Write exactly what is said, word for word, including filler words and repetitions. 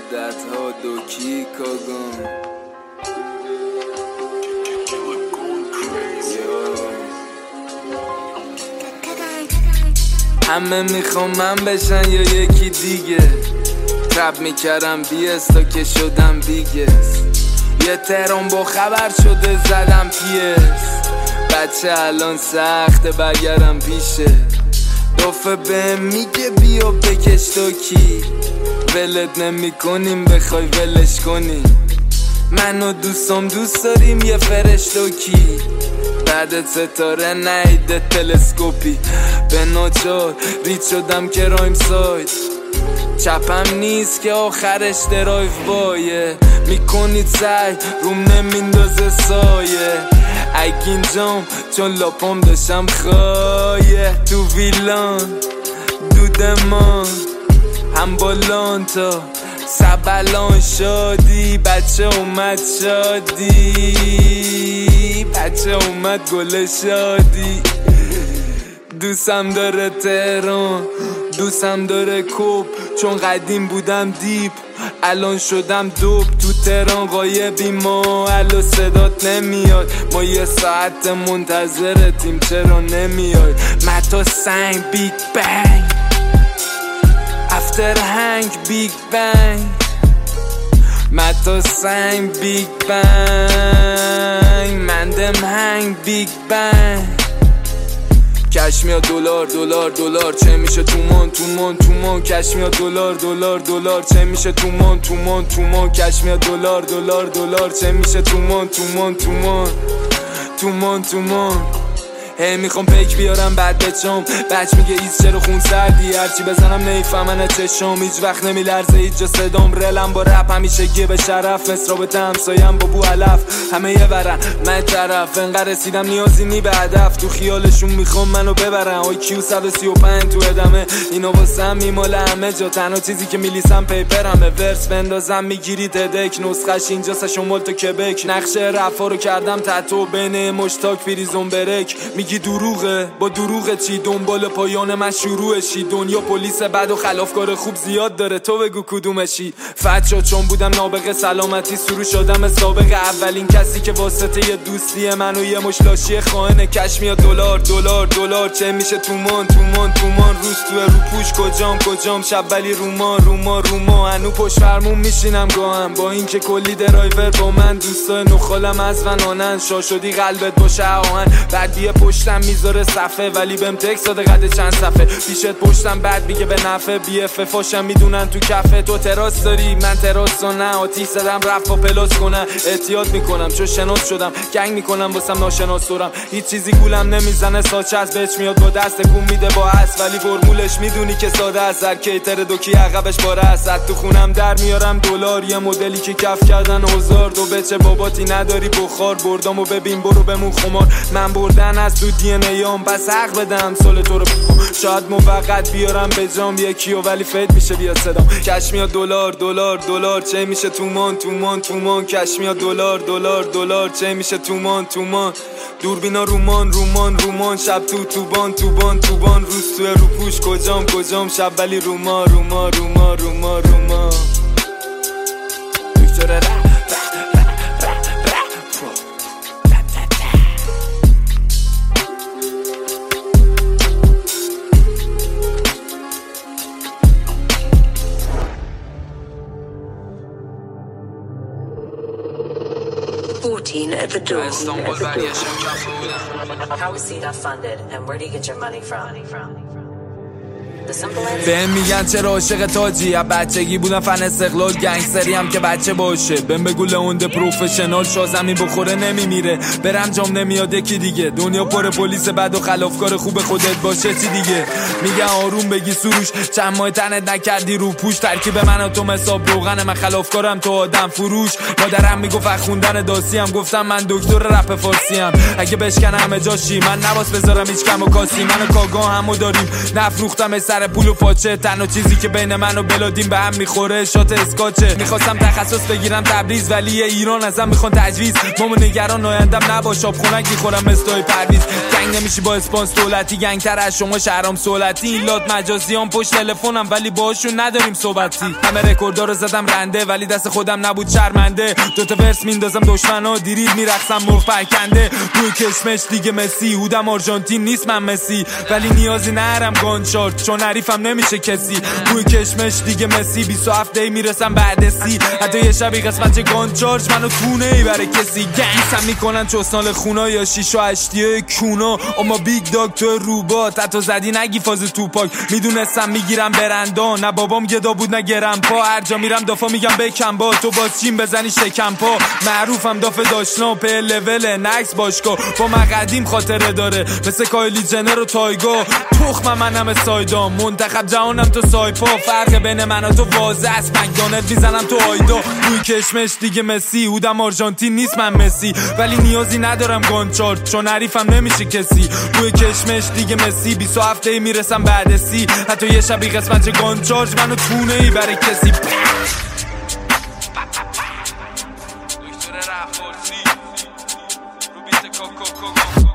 مدت‌ها دوکی کاگان همه میخوام من بشن یا یکی دیگه رب میکردم بیس تا که شدم بیگس یه ترام با خبر شده زدم پیس بچه الان سخته برگردم پیشه دفعه به میگه بیا بکش تو کی ولت نمی کنیم بخوای ولش کنیم منو دوستم دوست داریم یه فرشتو کی بعد ستاره نیده تلسکوپی به ناچار رید شدم که رایم ساید چپم نیست که آخرش درایف بایه میکنید سعی روم نمیندازه سایه اگین جام چون لاپام داشتم خایه تو ویلان دودمان هم بالان تا سبلان شادی بچه اومد شادی بچه اومد گل شادی دوستم داره تهران دوستم داره کوب چون قدیم بودم دیپ الان شدم دوب تو تهران غایبی ما الو صدات نمیاد ما یه ساعت منتظرتیم چرا نمیاد متا سنگ بیگ بنگ افتر هنگ بیگ بنگ متا سنگ بیگ بنگ مندم هنگ بیگ بنگ کش میاد دلار دلار دلار چه میشه تومان تومان تومان کش میاد دلار دلار دلار چه میشه تومان تومان تومان کش میاد دلار دلار دلار چه میشه تومان تومان تومان تومان تومان هی میخوام پیک بیارم بعد بچم بچ میگه ایز چرا خون سردی هرچی بزنم نیفهمن چشم هیچ وقت نمیلرزه هیچ جا صدام رلم با رپ همیشه گیه به شرف مصرا به همسایم با بو علف همه یه برن من طرف انقدر رسیدم نیازی نی به هدف تو خیالشون میخوام منو ببرن آی کیو صد و سی و پنج تو ادمه اینا واسم میماله همه جا تنها چیزی که میلیسم پیپرمه ورس بندازم میگیری تدک نسخش اینجا سشمال تو کبک نقشه رفا رو کردم تتو بین مشتاک پریزون برک میگی دروغه با دروغه چی دنبال پایان من شروعشی دنیا پلیس بد و خلافکار خوب زیاد داره تو بگو کدومشی فتشا چون بودم نابغه سلامتی سرو شدم سابقه اولین کسی که واسطه یه دوستی منو یه مشلاشی خائنه کش میاد دلار دلار دلار چه میشه تومان تومان تومان روز تو رو پوش کجام کجام شب ولی روما روما روما هنو پشت فرمون میشینم گاهم با اینکه کلی درایور با من دوستای نخالم از ونانن شا شدی قلبت باشه آهن بعد بیا پشتم میذاره صفه ولی بهم تکس داده قد چند صفه پیشت پشتم بعد میگه به نفع بی اف فاشم میدونن تو کفه تو تراس داری من تراس و نه آتیش زدم رفت با پلاس کنن احتیاط میکنم چون شناس شدم گنگ میکنم واسم ناشناس دارم هیچ چیزی گولم نمیزنه ساچه از بچ میاد با دست کون میده با هست ولی فرمولش میدونی که ساده است هر کیتر دوکی عقبش باره است تو خونم در میارم دلار یه مدلی که کف کردن هزار دو بچه باباتی نداری بخار بردامو ببین برو بمون خمار من بردن از تو دی ان ایام بس حق بدم سال تو رو شاید موقت بیارم به جام یکیو ولی فید میشه بیاد صدام کش میاد دلار دلار دلار چه میشه تومان تومان تومان کش میاد دلار دلار دلار چه میشه تومان تومان دوربینا رومان رومان رومان شب تو توبان توبان توبان روز تو رو پوش کجام کجام شب ولی روما روما روما روما روما دکتر رپ fourteen at the door. How is C D A funded and where do you get your money from? بهم میگن چرا عاشق تاجی از بچگی بودم فن استقلال گنگستری هم که بچه باشه بهم بگو لئونده پروفشنال شا زمین بخوره نمیمیره برم جام نمیاد یکی دیگه دنیا پر پلیس بد و خلافکار خوب خودت باشه چی دیگه میگن آروم بگی سروش چند ماه تنت نکردی رو پوش ترکیب من و تو حساب روغن من خلافکارم تو آدم فروش مادرم میگفت خوندن داسی هم گفتم من دکتر رپ فارسی ام اگه بشکنم همه جاشی من نواس بذارم هیچ کم و کاسی منو کاگا همو داریم نفروختم سر سر پول و پاچه، تنها چیزی که بین من و بلادین به هم میخوره شات اسکاچه. میخواستم تخصص بگیرم تبریز ولی ایران ازم میخوان تجویز. مامو نگران آیندم نباش، آب خونک میخورم استای پرویز. گنگ نمیشی با اسپانس دولتی، گنگتر از شما شهرام سولتی. این لات مجازیان پشت تلفنم ولی باهاشون نداریم صحبتی. همه رکوردا رو زدم رنده ولی دست خودم نبود شرمنده. دو تا ورس میندازم دشمنا دیرید میرقصم مرفکنده. روی کشمش دیگه مسی، هودم آرژانتین نیست من مسی ولی نیازی نرم گانشارت چون حریفم نمیشه کسی. روی کشمش دیگه مسی، بیست و هفت دی میرسم بعد سی. حتی یه شبی قسمت گانچارج منو تونه ای برای کسی. گنگسم میکنن چوسنال خونا یا شیش و هشتیه کونا. اما بیگ داگ تو روبات حتی زدی نگی فاز توپاک. میدونستم میگیرم برندان، نه بابام گدا بود نه گرم پا. هر جا میرم دافا میگم بکن با تو باز چین بزنی شکم پا. معروفم دافه داشتنا په لول نکس باشگاه. با من قدیم خاطره داره مثل کایلی جنر و تایگا. تخم منم سایدام، منتخب جهانم تو سایپا. فرق بین من و تو واضح است، مکدونالد میزنم تو آیدا. روی کشمش دیگه مسی، هودم آرژانتین نیست من مسی ولی نیازی ندارم گانچارت چون حریفم نمیشه کسی. روی کشمش دیگه مسی، بیست و هفت دی میرسم بعد سی. حتی یه شبی قسمت گانچارج منو تونه ای برای کسی. دکتر رفارسی رو بیت کوکو کوکو